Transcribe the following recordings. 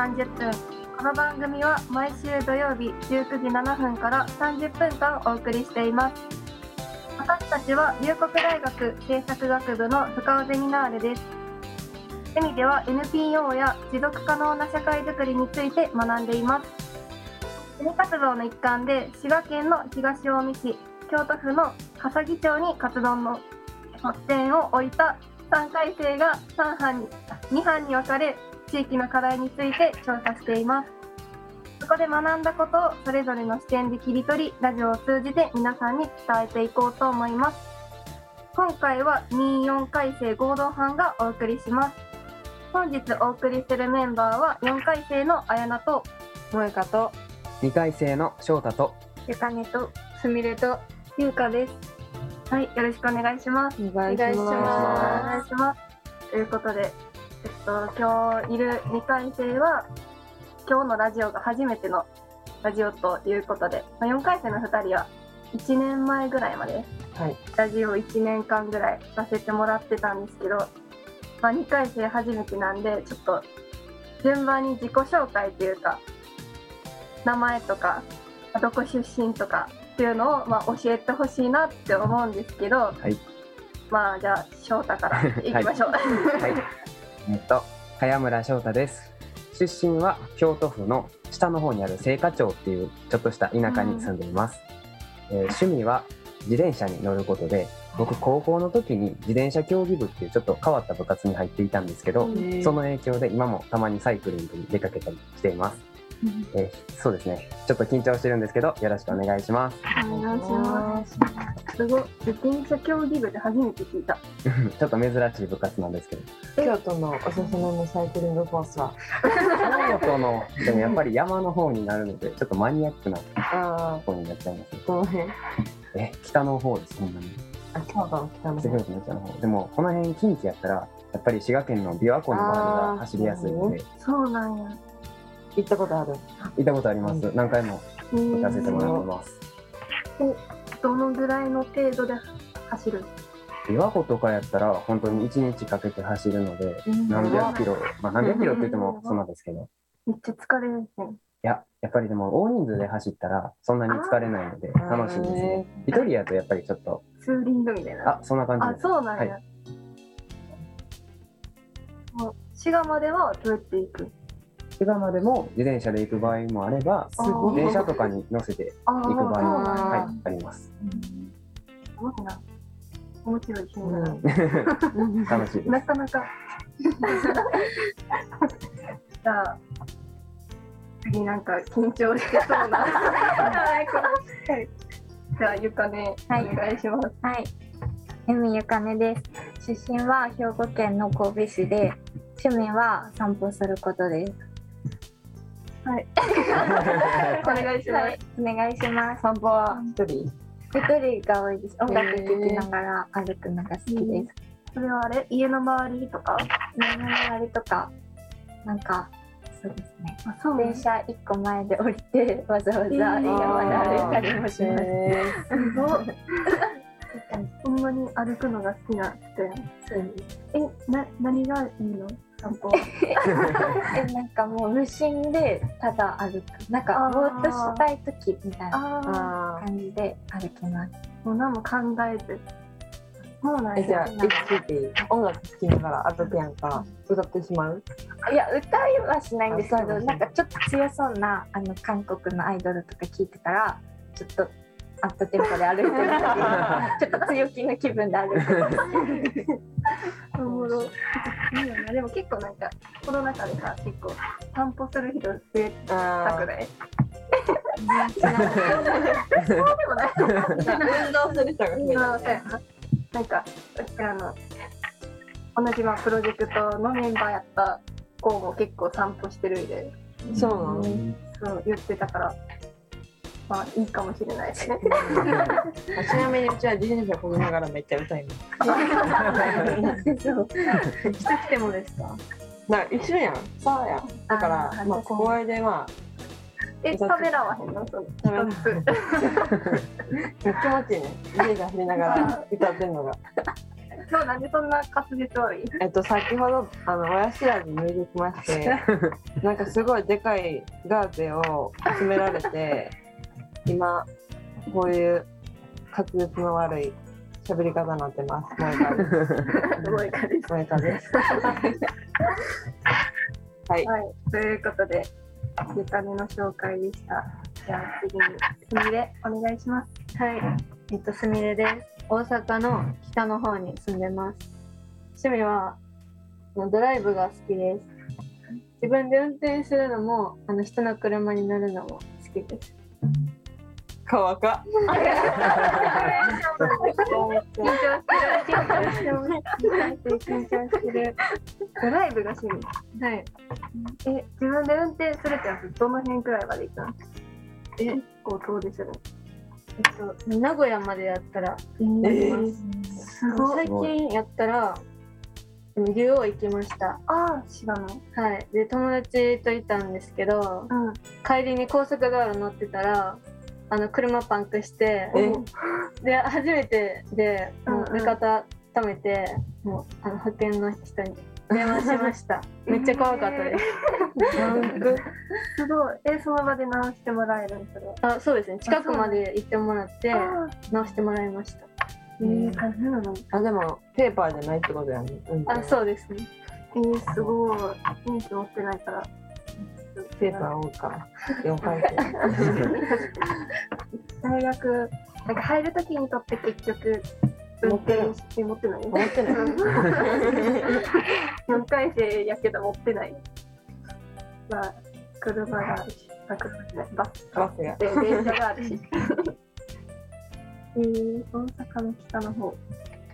30分。この番組は毎週土曜日19時7分から30分間お送りしています。私たちは龍谷大学政策学部の深尾ゼミナーレです。ゼミでは NPO や持続可能な社会づくりについて学んでいます。ゼミ活動の一環で滋賀県の東近江市、京都府の笠木町に活動の発展を置いた3回生が2班に分かれ、地域の課題について調査しています。そこで学んだことをそれぞれの視点で切り取り、ラジオを通じて皆さんに伝えていこうと思います。今回は2、4回生合同班がお送りします。本日お送りするメンバーは4回生のあやなと萌香と 2回生の翔太とゆかねとすみれとゆうかです。はい、よろしくお願いします。 お願いします。ということで、今日いる2回生は今日のラジオが初めてのラジオということで、4回生の2人は1年前ぐらいまでラジオ1年間ぐらいさせてもらってたんですけど、2回生初めてなんで、ちょっと順番に自己紹介というか名前とかどこ出身とかっていうのを教えてほしいなって思うんですけど、 はい、 じゃあ翔太からいきましょう。 はい、茅村翔太です。出身は京都府の下の方にある精華町っていうちょっとした田舎に住んでいます。趣味は自転車に乗ることで、僕高校の時に自転車競技部っていうちょっと変わった部活に入っていたんですけど、その影響で今もたまにサイクリングに出かけたりしています。そうですね、ちょっと緊張してるんですけど、よろしくお願いします。 お願いします。すごい、自転車競技部で初めて聞いた。 ちょっと珍しい部活なんですけど。 京都のおすすめのサイクリングコースは京都のでもやっぱり山の方になるので、ちょっとマニアックな方になっちゃいます。 どの辺？ 北の方です。そんなに京都の北の方。でもこの辺近畿やったらやっぱり滋賀県の琵琶湖の周りが走りやすいので。 そうなんや。 行ったことある？ 行ったことあります。何回も行かせてもらってます。 どのぐらいの程度で走る？ 琵琶湖とかやったら本当に1日かけて走るので、何百キロ、何百キロって言ってもそんなですけど、 めっちゃ疲れるんですね。 やっぱりでも大人数で走ったらそんなに疲れないので楽しいですね。一人やとやっぱりちょっとツーリングみたいな。 そんな感じです。 そうなんや。もう滋賀まではどうやって行く？ 滋賀までも自転車で行く場合もあれば、電車とかに乗せて行く場合もあります。すごいな。面白い趣味だな。 楽しいです。 なかなか。じゃあ次なんか緊張してそうな。じゃあゆかね、お願いします。 はい。ゆかねです。出身は兵庫県の神戸市で、趣味は散歩することです。 はい。お願いします。 お願いします。 散歩は一人が多いです。音楽聴きながら歩くのが好きです。 それは家の周りとか？ 家の周りとか、なんかそうですね。電車1個前で降りてわざわざ家まで歩いたりもします。 すごい。ほんまに歩くのが好きな人やん。何がいいの？散歩。 なんかもう無心でただ歩く。なんかぼーっとしたい時みたいな感じで歩きます。 もう何も考えず。そうなんじゃあ音楽聴きながら歩くやんか。歌ってしまう？ いや、歌いはしないんですけど、なんかちょっと強そうな韓国のアイドルとか聴いてたらちょっとアップテンポで歩いてる時ちょっと強気の気分で歩いてます。 おもろいいよな。でも結構なんかコロナ禍でさ、結構散歩する人増えたくない？そうでもない。 運動する人が増えた。なんかうちらの同じプロジェクトのメンバーやった子も結構散歩してるんで。 そうなの？ そう言ってたから。いいかもしれないですね。 ちなみにうちは自転車こぎながらめっちゃ歌います。 してきてもですか？ 一緒やん。そうやん。だから小声で食べらわへんの？その気持ちいいね。 自転車走りながら歌ってるのが。 今日なんでそんな滑舌悪い？ 先ほど親知らず抜いてきましてなんかすごいでかいガーゼを詰められて今こういう滑舌の悪い喋り方になってます。萌香です。 萌香です。 萌香です。はい、 はい、ということでゆかねの紹介でした。じゃあ次にすみれお願いします。 はい、すみれです。大阪の北の方に住んでます。趣味はドライブが好きです。自分で運転するのも人の車に乗るのも好きです。 川か。 緊張してる。ドライブが趣味。 はい。 自分で運転するってやつどの辺くらいまで行くの？結構遠出する。 名古屋までやったら行きます。すごい。最近やったら竜王行きました。 ああ、知らない。 はい。で友達といたんですけど、帰りに高速道路乗ってたら車パンクしてで初めてでもう味方止めてもう保険の人に電話しました。めっちゃ怖かったです。 すごい。その場で直してもらえるんですか？ そうですね。近くまで行ってもらって直してもらいました。 大変なの？ でもペーパーじゃないってことやね。 そうですね。 すごい。免許持ってないから。 ペーパー多いから4回生。 大学なんか入るときにとって結局運転して持ってない。 持ってない。 4回生やけど持ってない。まあ車があるし、車じゃないバスが電車があるし。大阪の北の方。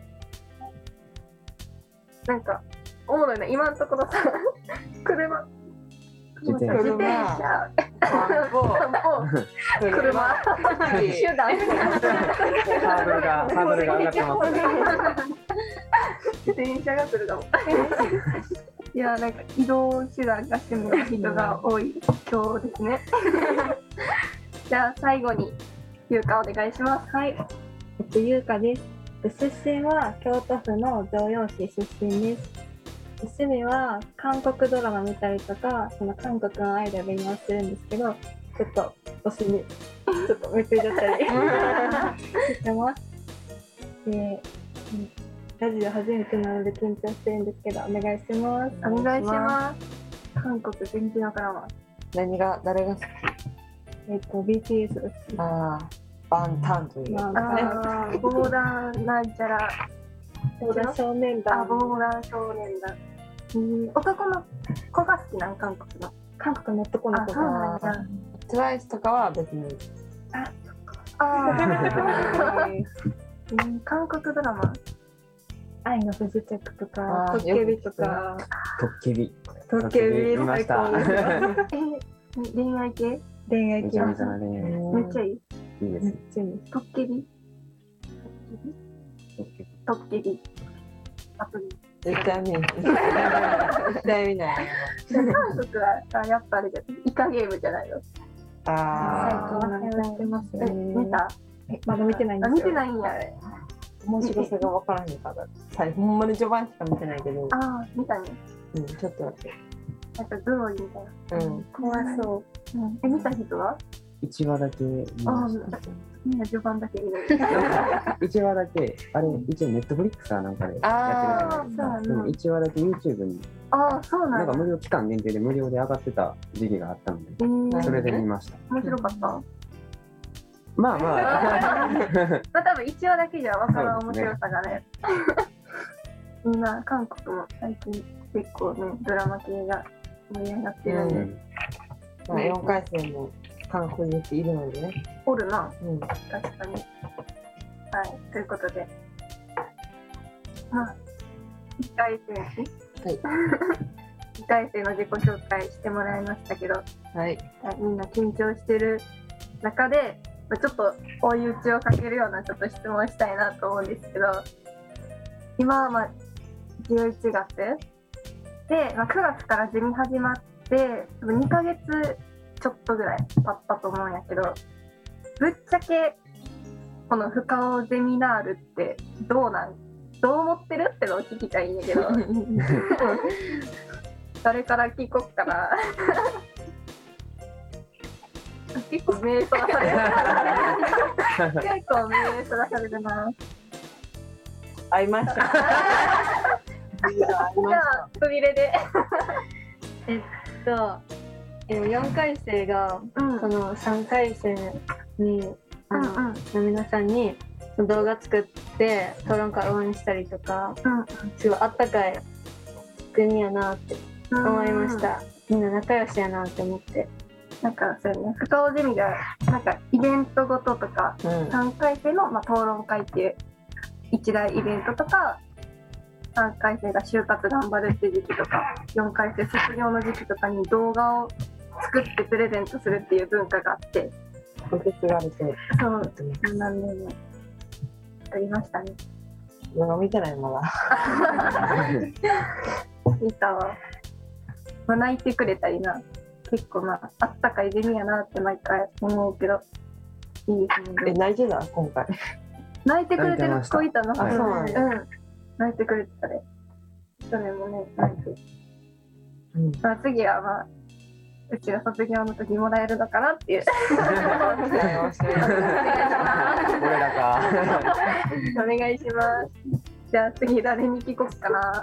なんかおもろいな今のところさ車。自転車、散歩、車、手段。 ハードルが上がってます。 自転車が来るかも。いや、なんか移動手段が趣味の人が多い今日ですね。じゃあ最後にゆうかお願いします。 はい、ゆうかです。出身は京都府の城陽市出身です。趣味は韓国ドラマ見たりとか、その韓国のアイドル勉強してるんですけど、ちょっと推しにちょっとめくれちゃったりしてます。で、ラジオ初めてなので緊張してるんですけど、お願いします。 お願いします。韓国全然わからんわ。 誰が好き ？BTS が好き。 バンタンという防弾なんちゃら防弾少年団。 防弾少年団。男の子が好きなん？韓国の男の子が。 TWICE とかは別に。 韓国ドラマ。 愛の不時着とか、トッケビとか。 トッケビ見ました。 恋愛系？ めちゃめちゃ恋愛。 めっちゃいい。 いいです。 トッケビ。トッケビ。アプリ。 絶対見ない。 韓国はやっぱりイカゲームじゃないの？ 最近はやってますね。 見た？ まだ見てないんですよ。 見てないんや。 面白さが分からへんから。ほんまに序盤しか見てないけど。 見たね。 ちょっと待って。 なんかグロいみたいな。怖そう。見た人は ？1話だけ見ました。 みんな序盤だけ見る。 1話だけ、あれ、一応ネットフリックスかなんかでやってるじゃないですか。でも1話だけ YouTube に、 そうなんか無料期間限定で無料で上がってた時期があったので、それで見ました。 面白かった？ まあ多分1話だけじゃ分からん面白さがね。みんな韓国も最近結構ね、ドラマ系が盛り上がってるんで。 4回生も韓国人っているのでね。 おるな。確かに。はい、ということで。1回生1回生の自己紹介してもらいましたけど、みんな緊張してる中で、ちょっと追い打ちをかけるようなちょっと質問したいなと思うんですけど、今は11月で、9月からゼミ始まって2ヶ月ちょっとぐらい経ったと思うんやけど、ぶっちゃけこの深尾ゼミナールってどうなん？ どう思ってるってのを聞きたいんやけど誰から聞こっかな結構目そらされる結構目そらされるな。 会いました。 じゃあくびれで 4回生がうんその3回生にの皆さんにその動画作って討論会応援したりとかすごいあったかい国やなって思いました。みんな仲良しやなって思って。 なんかそうね、深尾ゼミがなんかイベントごととか、3回生の、討論会っていう一大イベントとか、3回生が就活頑張るって時期とか、4回生卒業の時期とかに動画を作ってプレゼントするっていう文化があって、 受け継がれてそう何年も作りましたね。 動画見てないまだ。 見たわ。泣いてくれたりな。結構あったかいゼミやなって毎回思うけど、いいですね。 泣いてた今回。 泣いてくれてる子いたな。 あ、そうなんだ。 泣いてくれてたね。去年もね、泣いて。次はうちが卒業の時もらえるのかなっていう。 俺らか。 お願いします。じゃあ次誰に聞こっかな。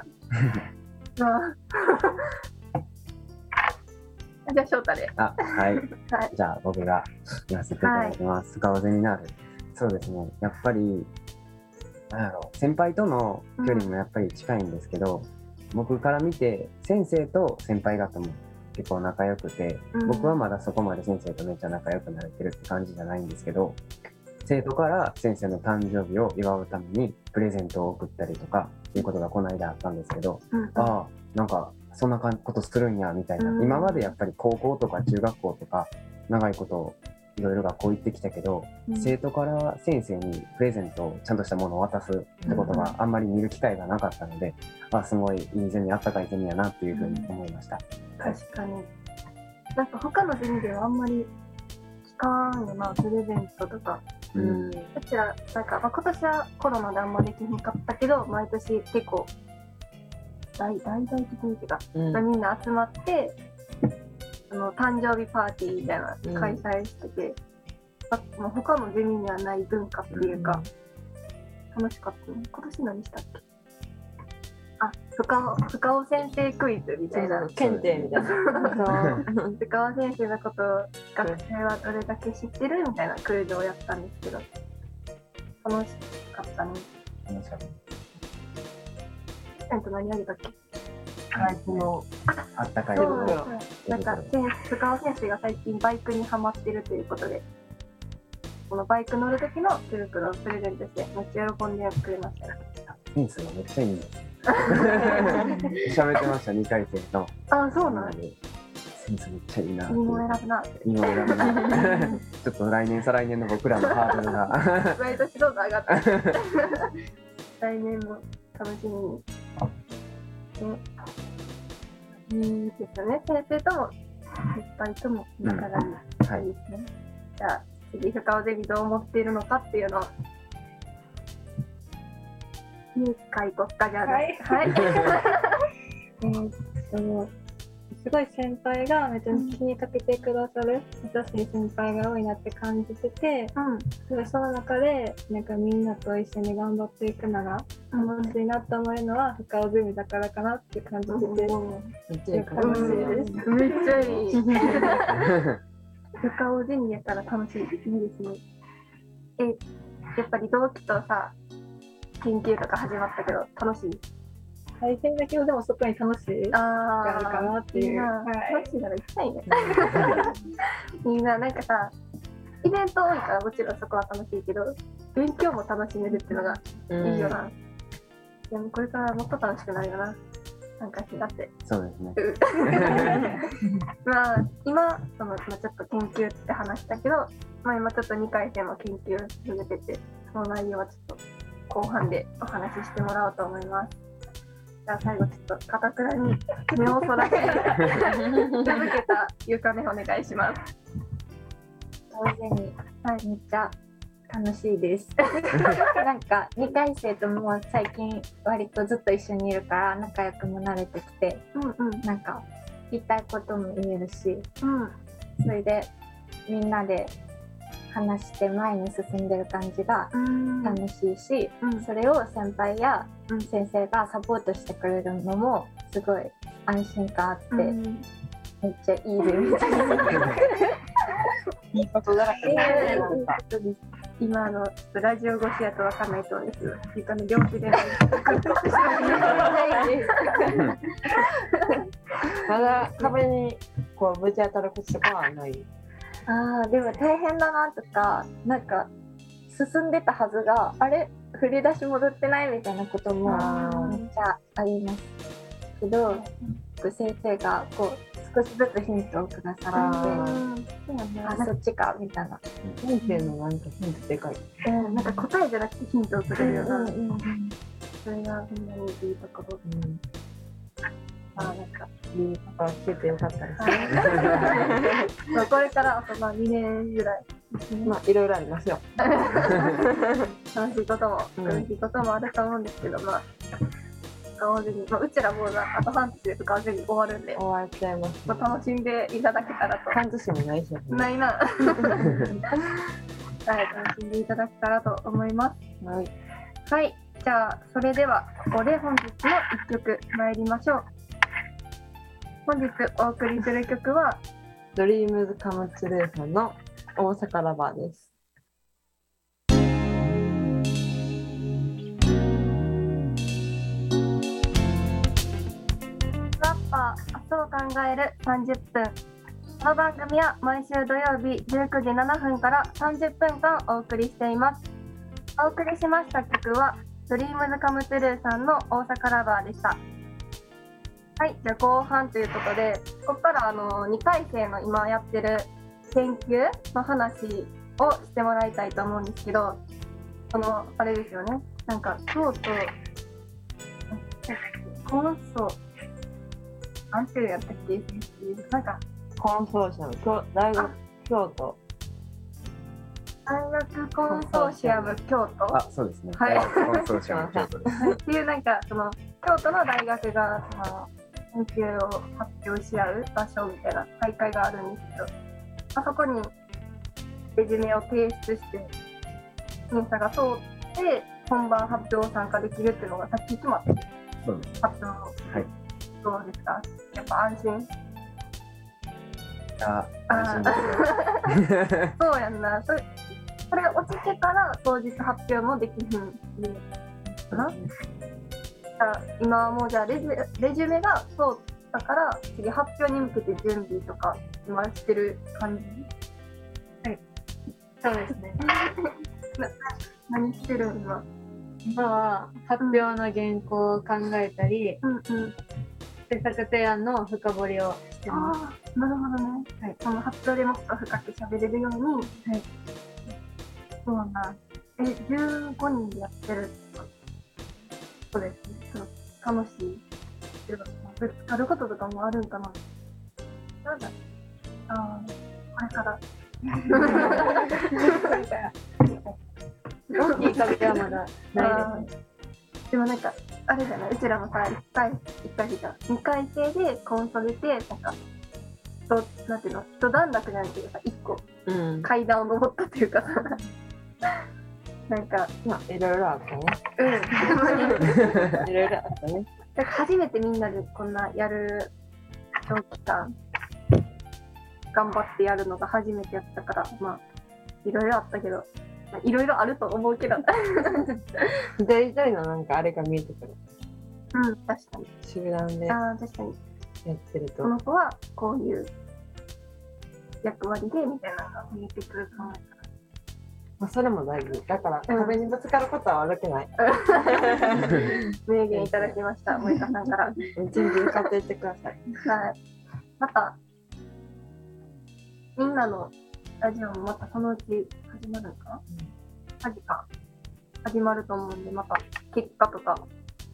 じゃあ翔太で。 はい。じゃあ僕が言わせていただきます。深尾ゼミナール。そうですね。やっぱり先輩との距離もやっぱり近いんですけど、僕から見て先生と先輩方も結構仲良くて、僕はまだそこまで先生とめっちゃ仲良くなれてるって感じじゃないんですけど、生徒から先生の誕生日を祝うためにプレゼントを送ったりとかっていうことがこの間あったんですけど、なんかそんなことするんやみたいな、今までやっぱり高校とか中学校とか長いこといろいろ学校行ってきたけど、生徒から先生にプレゼントをちゃんとしたものを渡すってことがあんまり見る機会がなかったので、すごいいいゼミ、あったかいゼミやなっていうふうに思いました。 確かに。なんか他のゼミではあんまり聞かんよな、プレゼントとか。うちらなんか、今年はコロナであんまできひんかったけど、毎年結構大々的にっていうか、みんな集まって誕生日パーティーみたいなの開催してて、もう他のゼミにはない文化っていうか、楽しかったね。今年何したっけ？深尾先生クイズみたいな。 検定みたいな。 深尾先生のことを学生はどれだけ知ってるみたいなクイズをやったんですけど、楽しかったね。 楽しかった。 何あげたっけ？ あったかい。 なんか深尾先生が最近バイクにハマってるということで、このバイク乗る時の手袋をプレゼントしてめっちゃ喜んでくれました。 センスがめっちゃいいんです。喋ってました、2回生の。 そうなんで。 センスめっちゃいいな。 いいもの選ぶな。 いいもの選ぶな。ちょっと来年、再来年の僕らのハードルが。 毎年どんどん上がって。来年も楽しみに。いいですよね。先生とも先輩とも仲がいいですね。じゃあ次深尾ゼミどう思っているのかっていうのを書いとったじゃない。 すごい先輩がめっちゃ気にかけてくださる優しい先輩が多いなって感じてて、その中でなんかみんなと一緒に頑張っていくのが楽しいなと思えるのは深尾ゼミだからかなって感じてて、 めっちゃいい楽しいです。めっちゃいい。深尾ゼミやったら楽しい。いいですね。やっぱり同期とさ研究とか始まったけど楽しい？ 大変だけどでもそこに楽しいがあるかなっていう。 楽しいなら行きたいね。みんななんかさ、イベント多いからもちろんそこは楽しいけど、勉強も楽しめるっていうのがいいよな。でもこれからもっと楽しくなるよな。なんかしだって。 そうですね。 今ちょっと研究って話したけど、今ちょっと2回生も研究を進めてて、その内容はちょっと後半でお話ししてもらおうと思います。じゃあ最後ちょっと片倉に目をそらせ続けたゆかねお願いします。 同時にめっちゃ楽しいですなんか2回生とも最近割とずっと一緒にいるから仲良くも慣れてきて、なんか言いたいことも言えるし、それでみんなで話して前に進んでる感じが楽しいし、それを先輩や先生がサポートしてくれるのもすごい安心感あって、めっちゃいいですいいことだらけなんか今ちょっとラジオ越しやとわかんないと思うんですけど、両手でまだ壁にこうぶち当たることとかはない。 でも大変だなとか、なんか進んでたはずがあれ振り出し戻ってないみたいなこともめっちゃありますけど、先生がこう少しずつヒントをくださってそっちかみたいな。 先生のなんかヒントでかい。 なんか答えじゃなくてヒントをくれるような、それがみんなにいいところ。なんかいいこと聞けてよかったです。 これからあと2年ぐらいいろいろありますよ。 楽しいことも苦しいこともあると思うんですけど、使わずに、うちらもうあと半年で使わずに終わるんで、 終わっちゃいます。 楽しんでいただけたらと。 半年もないし。 ないな。楽しんでいただけたらと思います。はい、じゃあそれではここで本日の1曲参りましょう。本日お送りする曲はドリームズカムツルーさんの大阪ラバーです。 ラッパー明日を考える30分。この番組は毎週土曜日19時7分から30分間お送りしています。お送りしました曲はドリームズカムトゥルーさんの大阪ラバーでした。はい、じゃあ後半ということで、ここから2回生の今やってる研究の話をしてもらいたいと思うんですけど、あれですよね、なんか京都コンソなんていうやったっけ、なんかコンソーシアム大学京都大学コンソーシアム京都、 そうですね、 はい、 大学コンソーシアム京都ですっていう、なんか京都の大学が研究を発表し合う場所みたいな大会があるんですけど、そこにレジュメを提出して審査が通って本番発表参加できるっていうのがさっき決まって、 そうです。 発表の、どうですか、やっぱ安心？ 安心ですよそうやんな、それ落ちてから当日発表もできひんかな。今はもうじゃあレジュメが通ったから次発表に向けて準備とか今してる感じ？ はい、そうですね。 何してる今は発表の原稿を考えたり、制作提案の深掘りをしてます。 なるほどね。はい、その発表でもっと深く喋れるように。はい。そうなんだ。15人でやってる。そうですね。楽しい。ぶつかることとかもあるんかな。なんだ。これから。 大きい壁はまだないですね。 でもなんかあれじゃない、うちらもさ2回生でコンソ出て、なんかなんていうの、一段落じゃないけどさ、1個階段を登ったっていうかさ、なんかいろいろあったね。いろいろあったね。 なんか初めてみんなでこんなやる長期間頑張ってやるのが初めてやったから、いろいろあったけど、いろいろあると思うけど一人一人のなんかあれが見えてくる。 確かに。 集団で確かにやってると、 この子はこういう役割でみたいなのが見えてくると思うから、 それも大事だから、壁にぶつかることは悪くない。 名言いただきました、森田さんから。 準備使っていってください。 はい。またみんなのラジオもまたそのうち始まるのかな、始まると思うんで、また結果とか、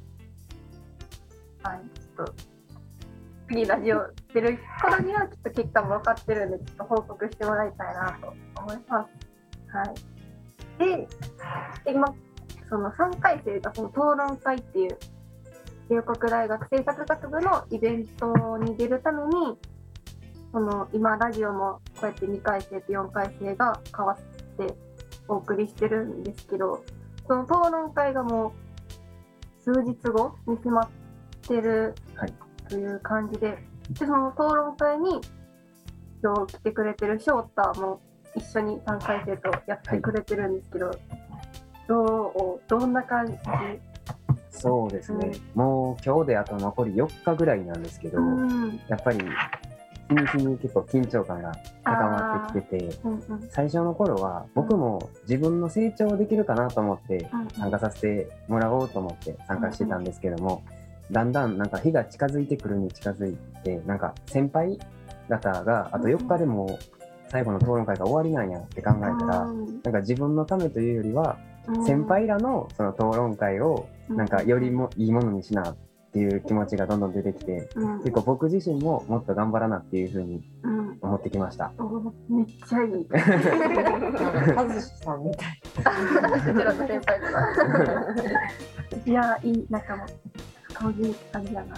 ちょっと次ラジオ出る頃にはきっと結果も分かってるんで、ちょっと報告してもらいたいなと思います。はい。 で今その3回生がその討論会っていう龍谷大学政策学部のイベントに出るためにその今ラジオもこうやって2回生と4回生が交わってお送りしてるんですけど、その討論会がもう数日後に迫ってるという感じで、でその討論会に今日来てくれてる翔太も一緒に3回生とやってくれてるんですけど、どんな感じ？ そうですね、もう今日であと残り4日ぐらいなんですけど、やっぱり日に日に結構緊張感が高まってきてて、最初の頃は僕も自分の成長できるかなと思って参加させてもらおうと思って参加してたんですけども、だんだんなんか日が近づいてくるに近づいて、なんか先輩方があと4日でも最後の討論会が終わりなんやって考えたら、なんか自分のためというよりは先輩らのその討論会をなんかよりもいいものにしなっていう気持ちがどんどん出てきて、結構僕自身ももっと頑張らなっていうふうに思ってきました。 めっちゃいい。 カズさんみたい。 うちらの先輩だ。いやいい仲間。顔にあれだな。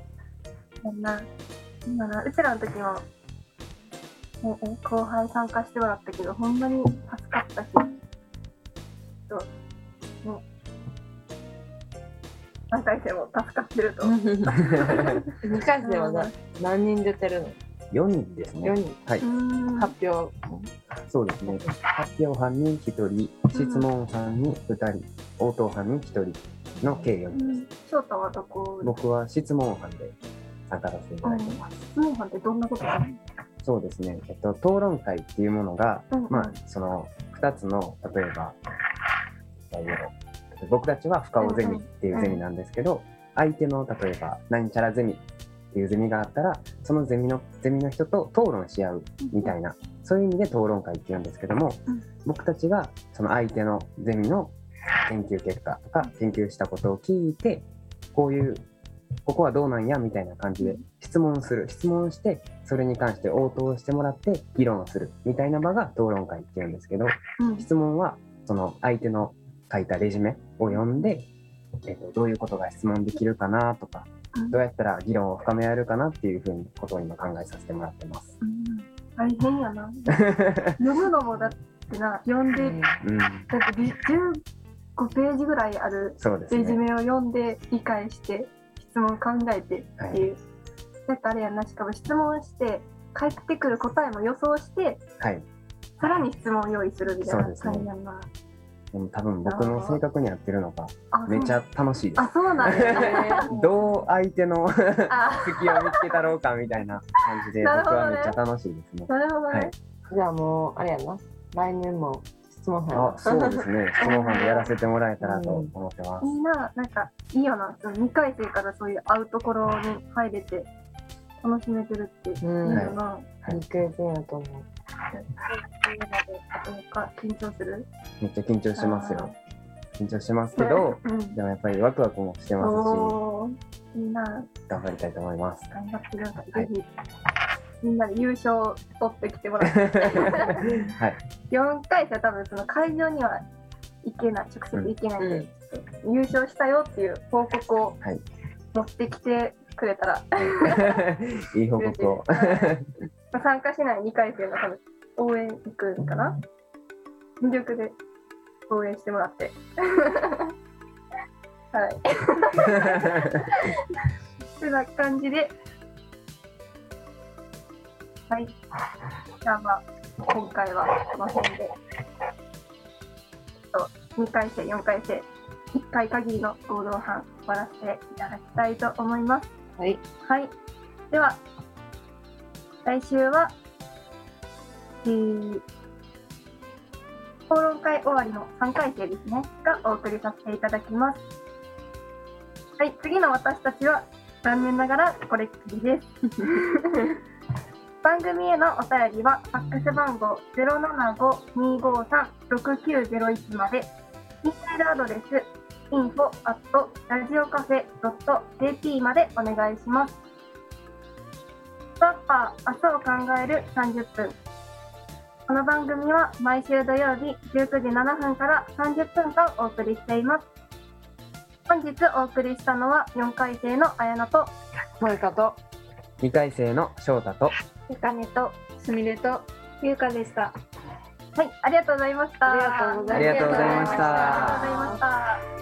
うちらの時も後輩参加してもらったけど、ほんまに助かったし。3回生も助かってると。 2回生は何人出てるの ？4人ですね。 4人。 はい。 発表。 そうですね。発表班に1人、質問班に2人、応答班に1人の計4人です。 翔太はどこ？ 僕は質問班で参加させていただいてます。 質問班ってどんなことなの？ そうですね。討論会っていうものが、まあその2つの例えば僕たちは深尾ゼミっていうゼミなんですけど、相手の例えばなんちゃらゼミっていうゼミがあったら、そのゼミの人と討論し合うみたいな、そういう意味で討論会っていうんですけども、僕たちがその相手のゼミの研究結果とか研究したことを聞いて、ここはどうなんやみたいな感じで質問して、それに関して応答してもらって議論をするみたいな場が討論会っていうんですけど、質問はその相手の書いたレジュメを読んで、どういうことが質問できるかなとか、どうやったら議論を深められるかなっていうふうにことを今考えさせてもらってます。 大変やな。読むのもだってな、読んで、だって15ページぐらいあるレジュメを読んで理解して質問考えてっていう。だってあれやな、しかも質問して返ってくる答えも予想して、さらに質問を用意するみたいな感じやな。 多分僕の性格に合ってるのか、めちゃ楽しいです。 あ、そうなんですね。 どう相手の隙を見つけたろうかみたいな感じで、僕はめっちゃ楽しいですね。 なるほどね。 じゃあもうあれやな、来年も質問班。 そうですね。質問班でやらせてもらえたらと思ってます。 いいな、なんかいいよな。その2回生からそういう会うところに入れて楽しめてるっていいよな。 いい経験やと思う。 緊張する？ めっちゃ緊張しますよ。緊張しますけど、でもやっぱりワクワクもしてますし、 いいな。 頑張りたいと思います。 頑張ってください。ぜひみんなで優勝取ってきてもらって。4回生は多分その会場には行けない、直接行けないんで、優勝したよっていう報告を持ってきてくれたら、 いい報告を。 参加しない2回生の多分応援行くんかな、魅力で応援してもらってはいってな感じで、はい、じゃあまあ今回はこの辺で2回生4回生1回限りの合同班終わらせていただきたいと思います。 はい、 はい、では来週は、討論会終わりの3回生ですねがお送りさせていただきます。はい、次の私たちは残念ながらこれっきりです番組へのお便りはファックス番号 075-253-6901 まで、インメールアドレス info@radiocafe.jp までお願いします。スタッパー明日を考える30分。 この番組は毎週土曜日19時7分から30分間お送りしています。本日お送りしたのは4回生の綾乃と萌香と 2回生の翔太とゆかねとすみれとゆうかでした。 はい、ありがとうございました。 ありがとうございました。 ありがとうございました。 ありがとうございました。